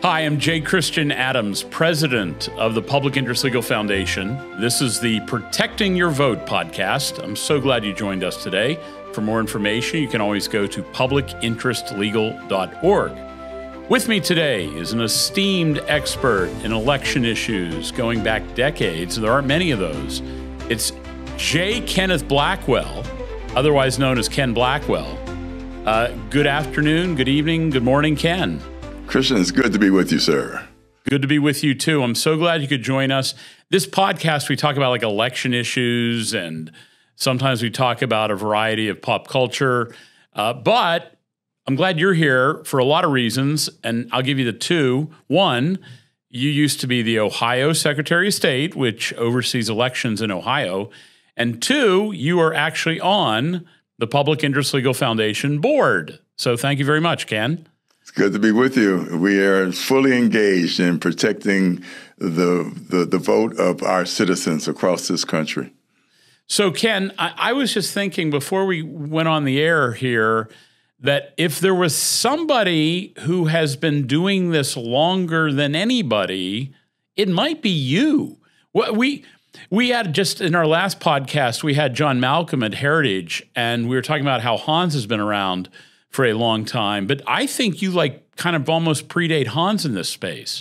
Hi, I'm J. Christian Adams, president of the Public Interest Legal Foundation. This is the Protecting Your Vote podcast. I'm so glad you joined us today. For more information, you can always go to publicinterestlegal.org. With me today is an esteemed expert in election issues going back decades. There aren't many of those. It's J. Kenneth Blackwell, otherwise known as Ken Blackwell. Good afternoon, good evening, good morning, Ken. Christian, it's good to be with you, sir. Good to be with you, too. I'm so glad you could join us. This podcast, we talk about like election issues, and sometimes we talk about a variety of pop culture. But I'm glad you're here for a lot of reasons, and I'll give you the two. One, you used to be the Ohio Secretary of State, which oversees elections in Ohio. And two, you are actually on the Public Interest Legal Foundation board. So thank you very much, Ken. It's good to be with you. We are fully engaged in protecting the vote of our citizens across this country. So, Ken, I was just thinking before we went on the air here that if there was somebody who has been doing this longer than anybody, it might be you. We had just in our last podcast, we had John Malcolm at Heritage, and we were talking about how Hans has been around for a long time, but I think you kind of almost predate Hans in this space.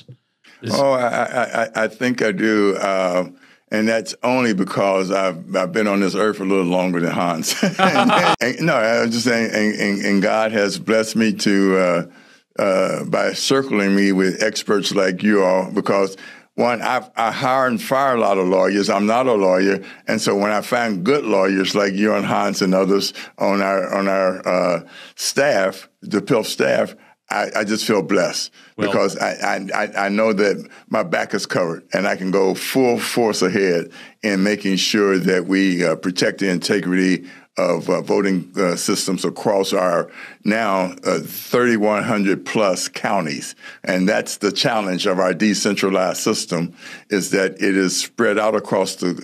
I think I do, and that's only because I've been on this earth a little longer than Hans. No, I was just saying, and God has blessed me to by circling me with experts like you all, because one, I hire and fire a lot of lawyers. I'm not a lawyer, and so when I find good lawyers like you and Hans and others on our staff, the PILF staff, I just feel blessed because I know that my back is covered and I can go full force ahead in making sure that we protect the integrity of voting systems across our now 3,100 plus counties. And that's the challenge of our decentralized system, is that it is spread out across the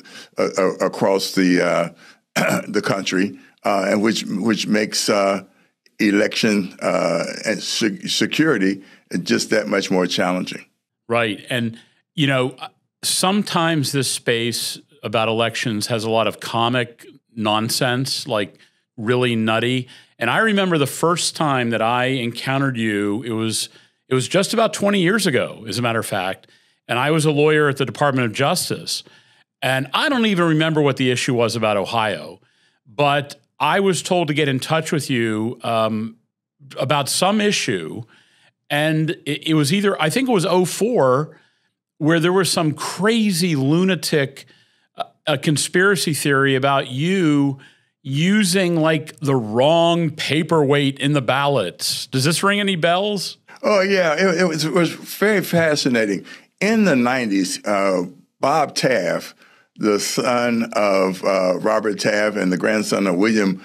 country, and which makes election and security just that much more challenging. Right. And, sometimes this space about elections has a lot of comic nonsense, like really nutty. And I remember the first time that I encountered you, it was just about 20 years ago, as a matter of fact. And I was a lawyer at the Department of Justice. And I don't even remember what the issue was about Ohio, but I was told to get in touch with you about some issue. And it was I think it was 2004, where there was some crazy lunatic a conspiracy theory about you using the wrong paperweight in the ballots. Does this ring any bells? Oh, yeah. It was very fascinating. In the 90s, Bob Taft, the son of Robert Taft and the grandson of William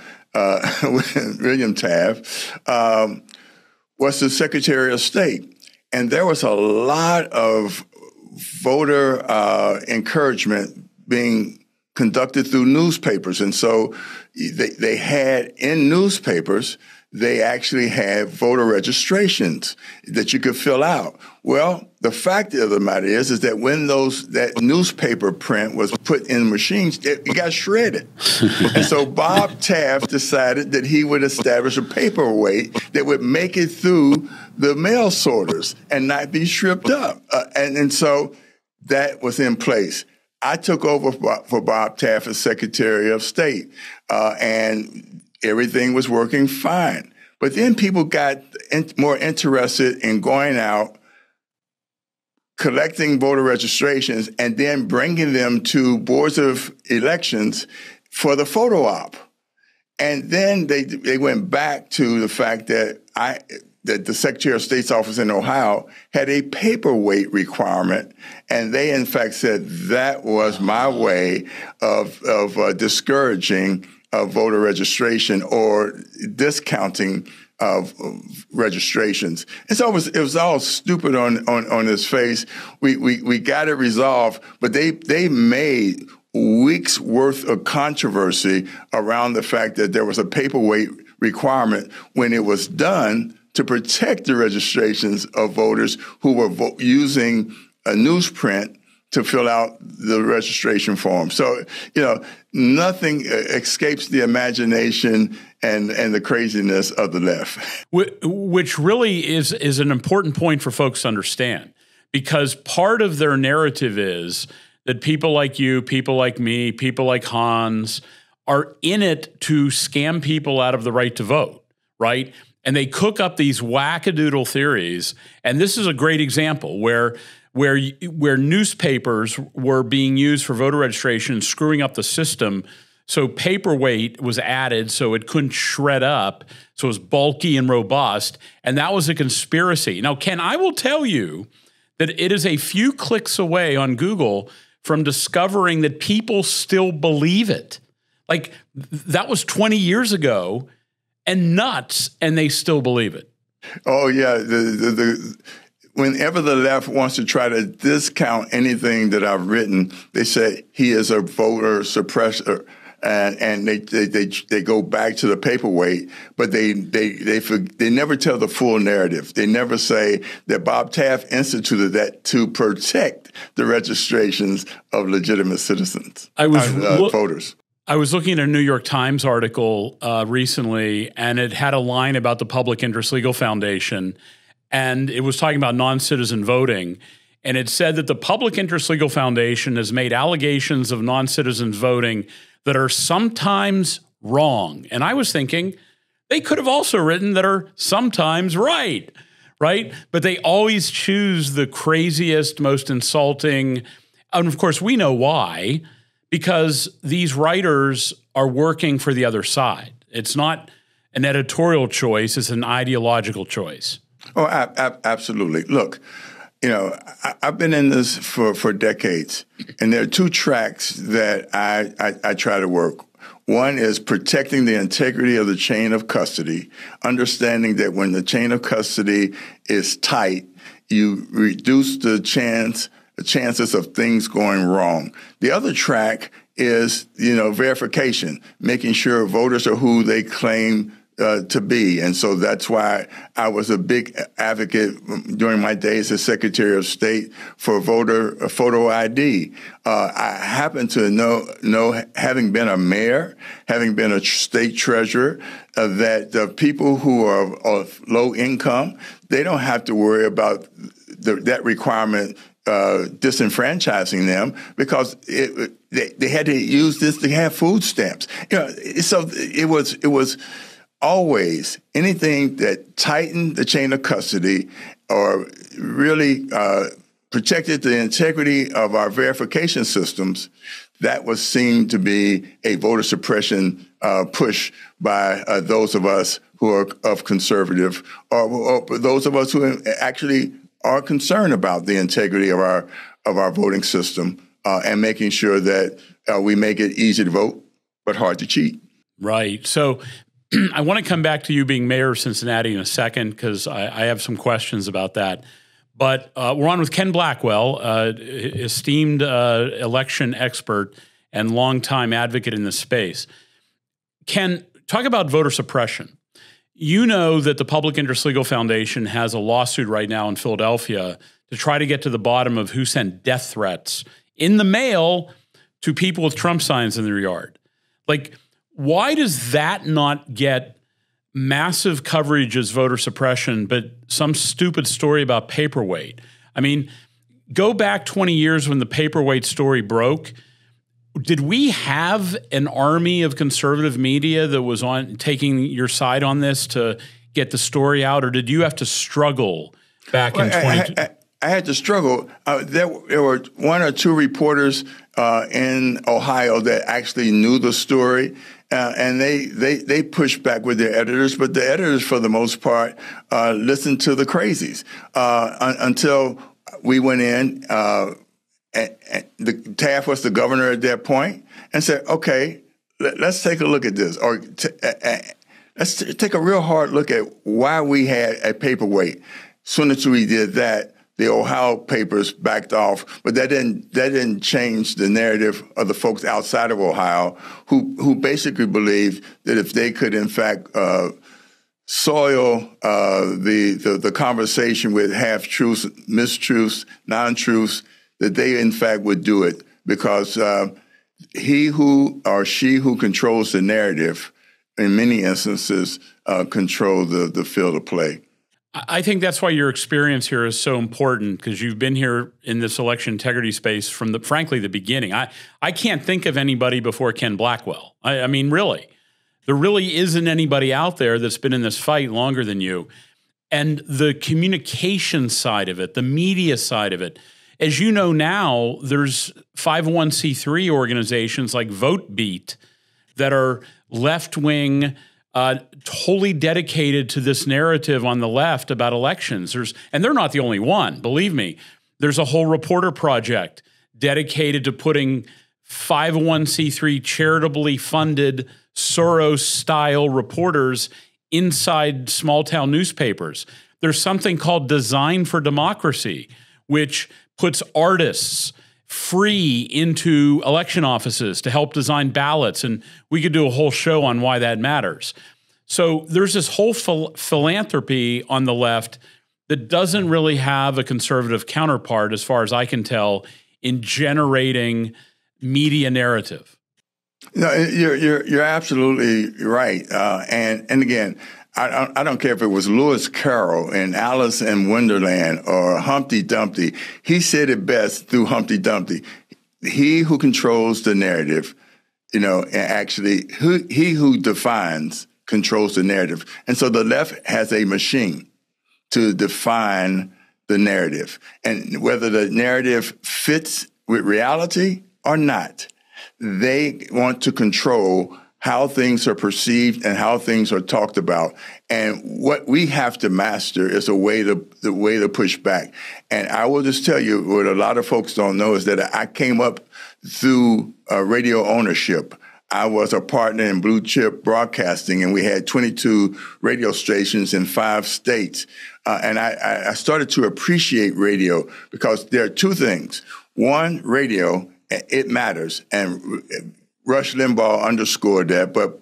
Taft, was the Secretary of State. And there was a lot of voter encouragement being conducted through newspapers. And so they had in newspapers, they actually had voter registrations that you could fill out. Well, the fact of the matter is that when that newspaper print was put in machines, it got shredded. And so Bob Taft decided that he would establish a paperweight that would make it through the mail sorters and not be stripped up. And so that was in place. I took over for Bob Taft as Secretary of State, and everything was working fine. But then people got more interested in going out, collecting voter registrations, and then bringing them to boards of elections for the photo op. And then they went back to the fact that the Secretary of State's office in Ohio had a paperweight requirement, and they in fact said that was my way of discouraging voter registration or discounting of registrations. And so it was all stupid on its face. We got it resolved, but they made weeks worth of controversy around the fact that there was a paperweight requirement when it was done to protect the registrations of voters who were using a newsprint to fill out the registration form. So, nothing escapes the imagination and the craziness of the left. Which really is an important point for folks to understand, because part of their narrative is that people like you, people like me, people like Hans are in it to scam people out of the right to vote, right? And they cook up these wackadoodle theories. And this is a great example where newspapers were being used for voter registration, screwing up the system. So paperweight was added so it couldn't shred up. So it was bulky and robust. And that was a conspiracy. Now, Ken, I will tell you that it is a few clicks away on Google from discovering that people still believe it. Like, that was 20 years ago and nuts, and they still believe it. Oh, yeah. Whenever the left wants to try to discount anything that I've written, they say he is a voter suppressor, and they go back to the paperweight, but they never tell the full narrative. They never say that Bob Taft instituted that to protect the registrations of legitimate citizens, voters. I was looking at a New York Times article recently, and it had a line about the Public Interest Legal Foundation, and it was talking about non-citizen voting. And it said that the Public Interest Legal Foundation has made allegations of non-citizens voting that are sometimes wrong. And I was thinking they could have also written that are sometimes right? But they always choose the craziest, most insulting. And of course, we know why, because these writers are working for the other side. It's not an editorial choice, it's an ideological choice. Oh, absolutely. Look, I've been in this for decades, and there are two tracks that I try to work. One is protecting the integrity of the chain of custody, understanding that when the chain of custody is tight, you reduce the chances of things going wrong. The other track is, verification, making sure voters are who they claim to be. And so that's why I was a big advocate during my days as Secretary of State for photo ID. I happen to know, having been a mayor, having been a state treasurer, that the people who are of low income, they don't have to worry about that requirement disenfranchising them, because they had to use this to have food stamps. So it was always anything that tightened the chain of custody or really protected the integrity of our verification systems, that was seen to be a voter suppression push by those of us who are of conservative, or those of us who actually are concerned about the integrity of our voting system and making sure that we make it easy to vote but hard to cheat. Right. So I want to come back to you being mayor of Cincinnati in a second, because I have some questions about that. But we're on with Ken Blackwell, esteemed election expert and longtime advocate in this space. Ken, talk about voter suppression. You know that the Public Interest Legal Foundation has a lawsuit right now in Philadelphia to try to get to the bottom of who sent death threats in the mail to people with Trump signs in their yard. Like, why does that not get massive coverage as voter suppression, but some stupid story about paperweight? I mean, go back 20 years when the paperweight story broke. Did we have an army of conservative media that was taking your side on this to get the story out, or did you have to struggle back in 20? I had to struggle. There were one or two reporters in Ohio that actually knew the story, and they pushed back with their editors. But the editors, for the most part, listened to the crazies until we went in. And Taft was the governor at that point, and said, "Okay, let's take a look at this, or let's take a real hard look at why we had a paperweight." As soon as we did that, the Ohio papers backed off, but that didn't change the narrative of the folks outside of Ohio who basically believed that if they could, in fact, soil the conversation with half-truths, mistruths, non-truths, that they, in fact, would do it because he who or she who controls the narrative, in many instances, control the field of play. I think that's why your experience here is so important because you've been here in this election integrity space from frankly, the beginning. I can't think of anybody before Ken Blackwell. I mean, really. There really isn't anybody out there that's been in this fight longer than you. And the communication side of it, the media side of it, as you know now, there's 501c3 organizations like VoteBeat that are left-wing, totally dedicated to this narrative on the left about elections. And they're not the only one, believe me. There's a whole reporter project dedicated to putting 501c3 charitably funded Soros-style reporters inside small-town newspapers. There's something called Design for Democracy, which puts artists free into election offices to help design ballots. And we could do a whole show on why that matters. So there's this whole philanthropy on the left that doesn't really have a conservative counterpart, as far as I can tell, in generating media narrative. No, you're absolutely right. And again, I don't care if it was Lewis Carroll in Alice in Wonderland or Humpty Dumpty. He said it best through Humpty Dumpty. He who controls the narrative, actually, he who defines controls the narrative. And so the left has a machine to define the narrative. And whether the narrative fits with reality or not, they want to control how things are perceived and how things are talked about. And what we have to master is the way to push back. And I will just tell you what a lot of folks don't know is that I came up through radio ownership. I was a partner in Blue Chip Broadcasting, and we had 22 radio stations in 5 states. And I started to appreciate radio because there are 2 things. One, radio, it matters. And Rush Limbaugh underscored that, but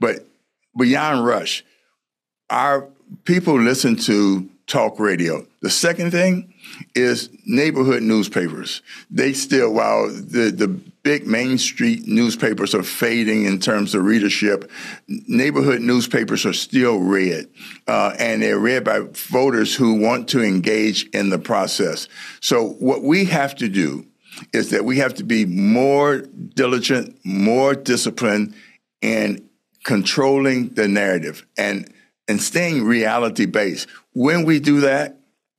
beyond Rush, our people listen to talk radio. The second thing is neighborhood newspapers. They still, while the big Main Street newspapers are fading in terms of readership, neighborhood newspapers are still read, and they're read by voters who want to engage in the process. So what we have to do is that we have to be more diligent, more disciplined in controlling the narrative and staying reality-based. When we do that,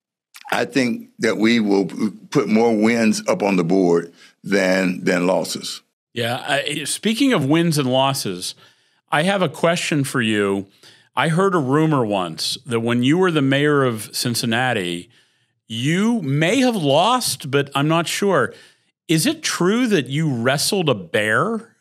I think that we will put more wins up on the board than losses. Yeah. Speaking of wins and losses, I have a question for you. I heard a rumor once that when you were the mayor of Cincinnati, you may have lost, but I'm not sure. Is it true that you wrestled a bear?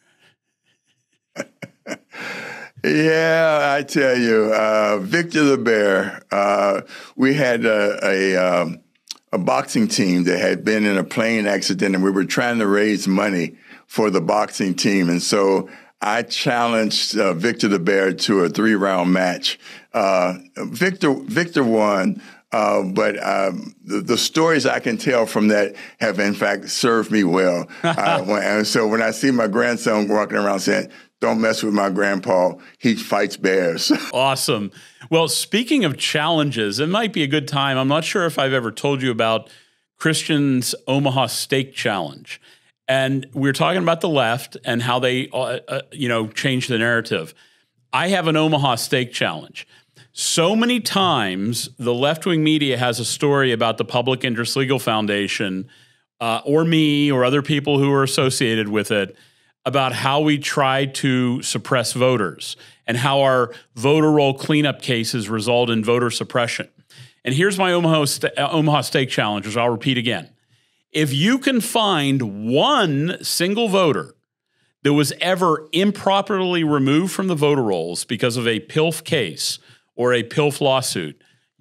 Yeah, I tell you, Victor the Bear, we had a boxing team that had been in a plane accident, and we were trying to raise money for the boxing team. And so I challenged Victor the Bear to a 3-round match. Victor won. But the stories I can tell from that have, in fact, served me well. And so when I see my grandson walking around saying, "Don't mess with my grandpa, he fights bears." Awesome. Well, speaking of challenges, it might be a good time. I'm not sure if I've ever told you about Christian's Omaha Steak Challenge. And we're talking about the left and how they, change the narrative. I have an Omaha Steak Challenge. So many times the left-wing media has a story about the Public Interest Legal Foundation or me or other people who are associated with it about how we try to suppress voters and how our voter roll cleanup cases result in voter suppression. And here's my Omaha Steak Challenge, which I'll repeat again. If you can find one single voter that was ever improperly removed from the voter rolls because of a PILF case or a PILF lawsuit,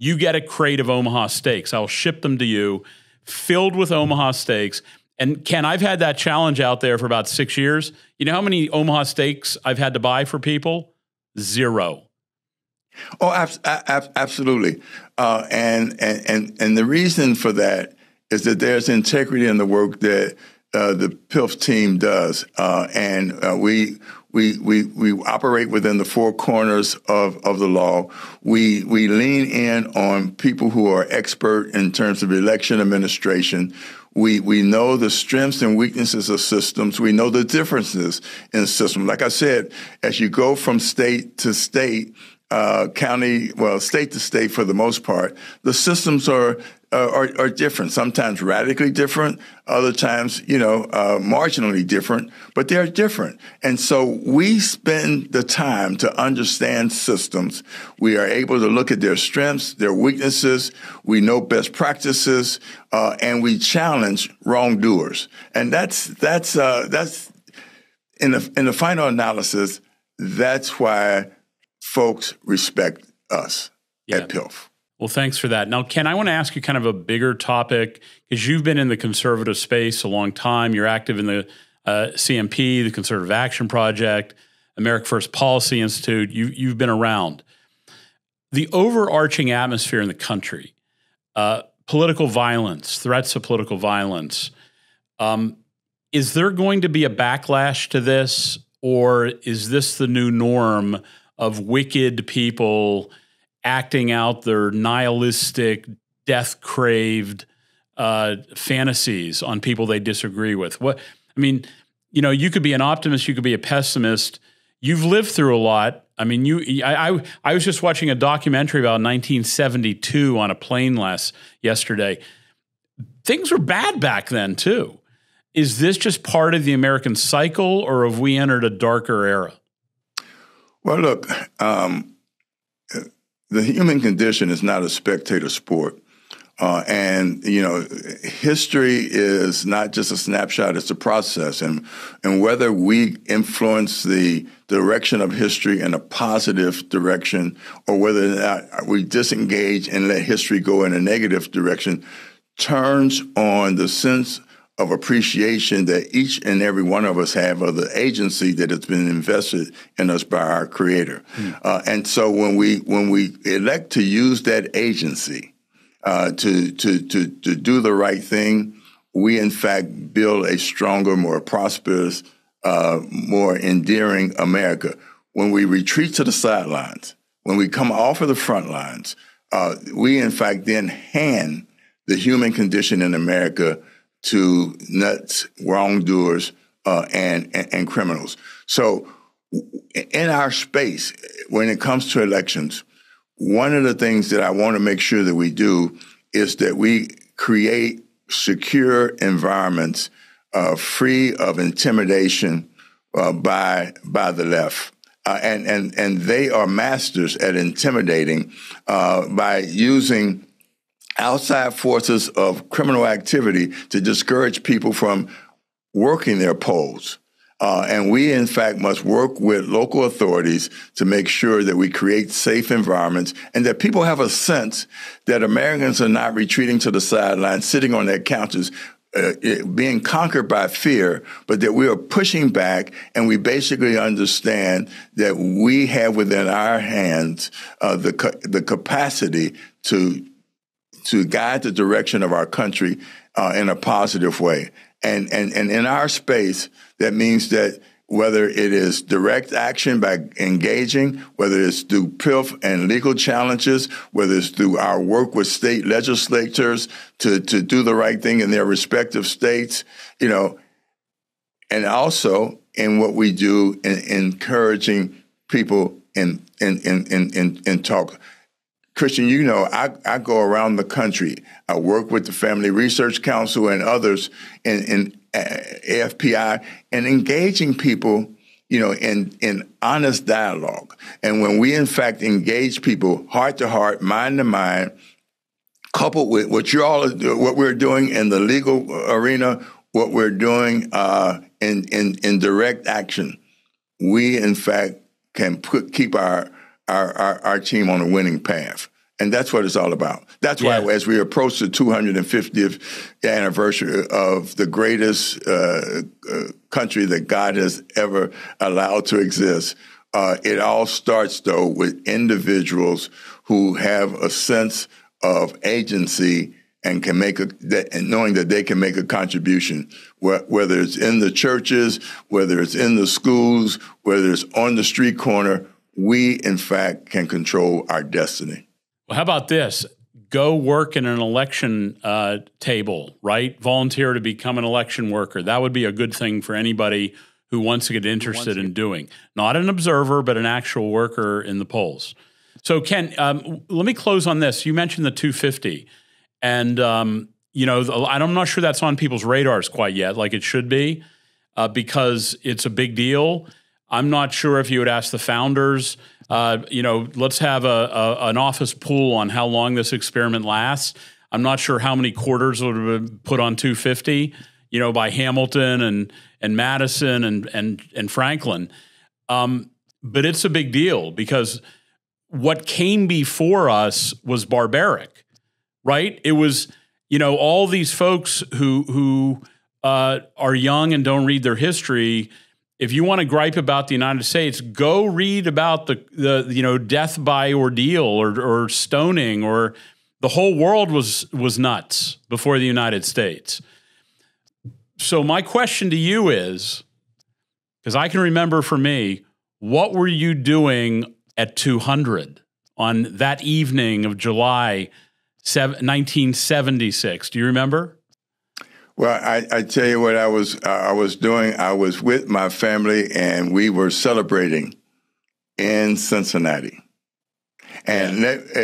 you get a crate of Omaha steaks. I'll ship them to you filled with Omaha steaks. And Ken, I've had that challenge out there for about 6 years. You know how many Omaha steaks I've had to buy for people? 0. Oh, absolutely. And the reason for that is that there's integrity in the work that the PILF team does, and we operate within the four corners of the law. We lean in on people who are expert in terms of election administration. We know the strengths and weaknesses of systems. We know the differences in systems. Like I said, as you go from state to state, state to state for the most part, the systems are different, sometimes radically different, other times, marginally different, but they're different. And so we spend the time to understand systems. We are able to look at their strengths, their weaknesses. We know best practices, and we challenge wrongdoers. And that's in the final analysis, that's why folks respect us at PILF. Well, thanks for that. Now, Ken, I want to ask you kind of a bigger topic, because you've been in the conservative space a long time. You're active in the CMP, the Conservative Action Project, America First Policy Institute. You've been around. The overarching atmosphere in the country, political violence, threats of political violence, is there going to be a backlash to this, or is this the new norm of wicked people acting out their nihilistic, death-craved fantasies on people they disagree with? You could be an optimist, you could be a pessimist. You've lived through a lot. I mean, I was just watching a documentary about 1972 on a plane yesterday. Things were bad back then too. Is this just part of the American cycle, or have we entered a darker era? Well, look, the human condition is not a spectator sport. History is not just a snapshot, it's a process. And whether we influence the direction of history in a positive direction, or whether or not we disengage and let history go in a negative direction, turns on the sense of appreciation that each and every one of us have of the agency that has been invested in us by our Creator. And so when we elect to use that agency to do the right thing, we in fact build a stronger, more prosperous, more endearing America. When we retreat to the sidelines, when we come off of the front lines, we in fact then hand the human condition in America to nuts, wrongdoers, and criminals. So in our space, when it comes to elections, one of the things that I want to make sure that we do is that we create secure environments free of intimidation by the left. And they are masters at intimidating by using outside forces of criminal activity to discourage people from working their polls. And we, in fact, must work with local authorities to make sure that we create safe environments and that people have a sense that Americans are not retreating to the sidelines, sitting on their couches, being conquered by fear, but that we are pushing back, and we basically understand that we have within our hands the capacity to guide the direction of our country in a positive way. And in our space, that means that whether it is direct action by engaging, whether it's through PILF and legal challenges, whether it's through our work with state legislators to do the right thing in their respective states, and also in what we do in encouraging people in talk. Christian, I go around the country. I work with the Family Research Council and others in AFPI, and engaging people, in honest dialogue. And when we, in fact, engage people heart to heart, mind to mind, coupled with what we're doing in the legal arena, what we're doing in direct action, we, in fact, can keep our team on a winning path. And that's what it's all about. That's why as we approach the 250th anniversary of the greatest country that God has ever allowed to exist, it all starts, though, with individuals who have a sense of agency and can make and knowing that they can make a contribution, whether it's in the churches, whether it's in the schools, whether it's on the street corner. We, in fact, can control our destiny. Well, how about this? Go work in an election table, right? Volunteer to become an election worker. That would be a good thing for anybody who wants to get interested in doing. Not an observer, but an actual worker in the polls. So, Ken, let me close on this. You mentioned the 250. And, I'm not sure that's on people's radars quite yet, like it should be, because it's a big deal. I'm not sure if you would ask the founders, let's have an office pool on how long this experiment lasts. I'm not sure how many quarters would have been put on 250, by Hamilton and Madison and Franklin. But it's a big deal because what came before us was barbaric, right? It was, all these folks who are young and don't read their history. If you want to gripe about the United States, go read about the death by ordeal or stoning, or the whole world was nuts before the United States. So my question to you is, because I can remember for me, what were you doing at 200 on that evening of July 1976? Do you remember? Well, I tell you what I was doing. I was with my family, and we were celebrating in Cincinnati. And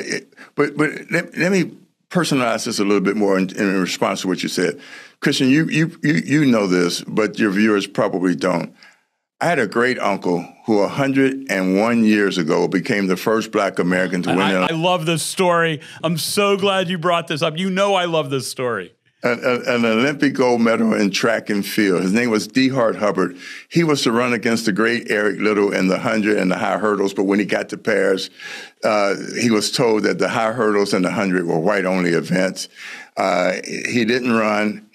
but let me personalize this a little bit more in response to what you said, Christian. You know this, but your viewers probably don't. I had a great uncle who 101 years ago became the first Black American to win. I love this story. I'm so glad you brought this up. I love this story. An Olympic gold medal in track and field. His name was D. Hart Hubbard. He was to run against the great Eric Little in the 100 and the high hurdles, but when he got to Paris, he was told that the high hurdles and the 100 were white-only events. He didn't run.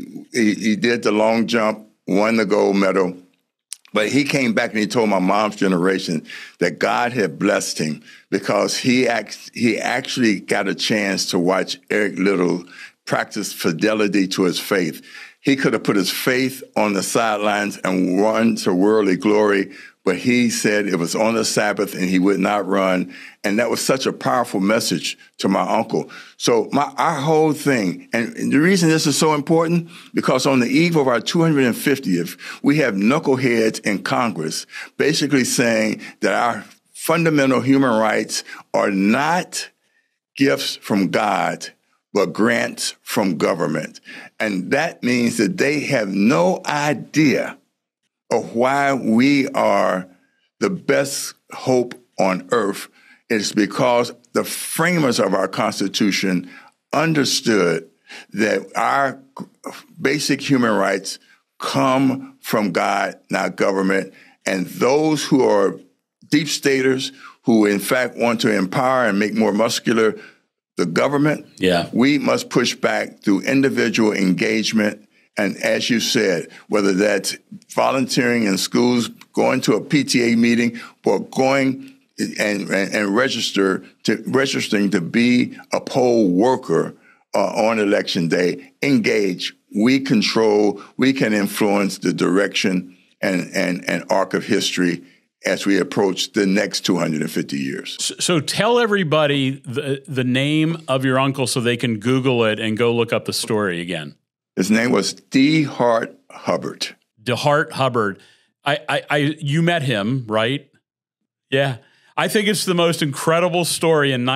He did the long jump, won the gold medal. But he came back and he told my mom's generation that God had blessed him because he actually got a chance to watch Eric Little practice fidelity to his faith. He could have put his faith on the sidelines and run to worldly glory, but he said it was on the Sabbath and he would not run. And that was such a powerful message to my uncle. So our whole thing, and the reason this is so important, because on the eve of our 250th, we have knuckleheads in Congress basically saying that our fundamental human rights are not gifts from God, but grants from government. And that means that they have no idea of why we are the best hope on earth. It's because the framers of our Constitution understood that our basic human rights come from God, not government. And those who are deep staters, who in fact want to empower and make more muscular the government, we must push back through individual engagement. And as you said, whether that's volunteering in schools, going to a PTA meeting, or going and registering to be a poll worker on election day, engage. We control, we can influence the direction and arc of history as we approach the next 250 years. So tell everybody the name of your uncle so they can Google it and go look up the story again. His name was D. Hart Hubbard. D. Hart Hubbard. You met him, right? Yeah. I think it's the most incredible story in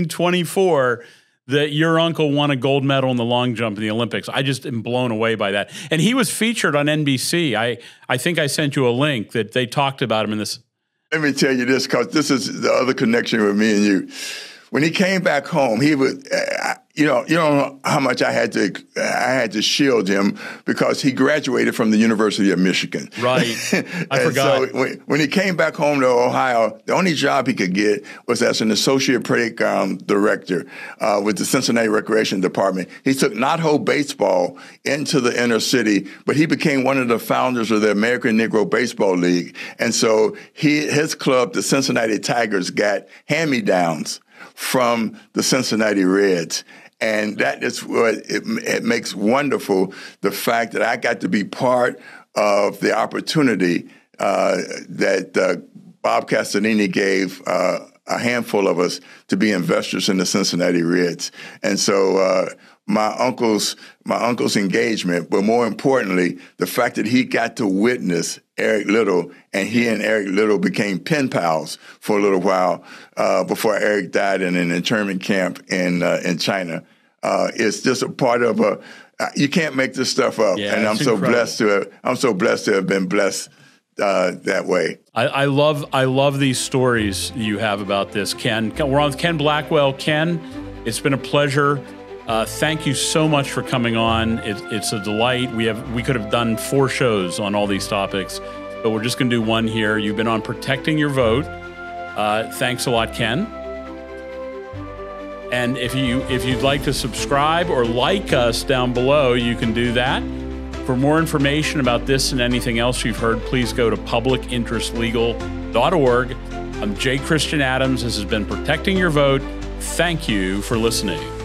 1924 that your uncle won a gold medal in the long jump in the Olympics. I just am blown away by that. And he was featured on NBC. I think I sent you a link that they talked about him in this. Let me tell you this, because this is the other connection with me and you. When he came back home, he would, you don't know how much I had to shield him because he graduated from the University of Michigan. Right. I forgot. So when he came back home to Ohio, the only job he could get was as an associate playground director with the Cincinnati Recreation Department. He took Knothole baseball into the inner city, but he became one of the founders of the American Negro Baseball League. And so his club, the Cincinnati Tigers, got hand-me-downs from the Cincinnati Reds. And that is what it makes wonderful, the fact that I got to be part of the opportunity that Bob Castellini gave a handful of us to be investors in the Cincinnati Reds. And so my uncle's engagement, but more importantly, the fact that he got to witness Eric Little, and he and Eric Little became pen pals for a little while before Eric died in an internment camp in China. It's just a part of you can't make this stuff up, yeah, and I'm so blessed to have been blessed that way. I love these stories you have about this, Ken. We're on with Ken Blackwell. Ken, it's been a pleasure. Thank you so much for coming on. It's a delight. We could have done 4 shows on all these topics, but we're just going to do one here. You've been on Protecting Your Vote. Thanks a lot, Ken. And if you'd like to subscribe or like us down below, you can do that. For more information about this and anything else you've heard, please go to publicinterestlegal.org. I'm J. Christian Adams. This has been Protecting Your Vote. Thank you for listening.